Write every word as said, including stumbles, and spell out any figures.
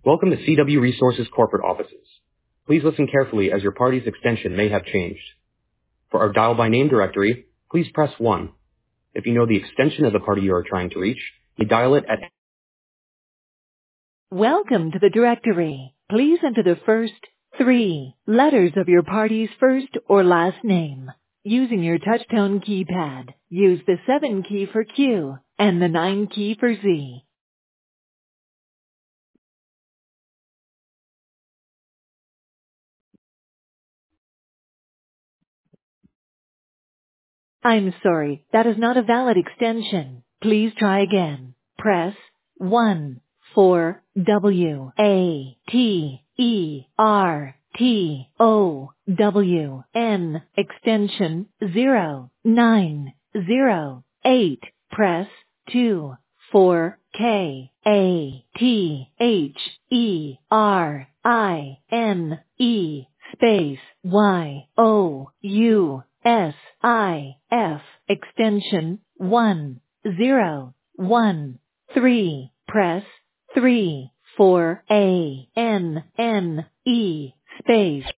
Welcome to C W Resources corporate offices. Please listen carefully as your party's extension may have changed. For our dial by name directory, please press one. If you know the extension of the party you are trying to reach, you dial it at... Welcome to the directory. Please enter the first three letters of your party's first or last name. Using your touchtone keypad, use the seven key for Q and the nine key for Z. I'm sorry, that is not a valid extension. Please try again. Press one for W A T E R T O W N extension zero nine zero eight. Press two for K A T H E R I N E space Y O U S I F extension one zero one three. Press three for A N N E space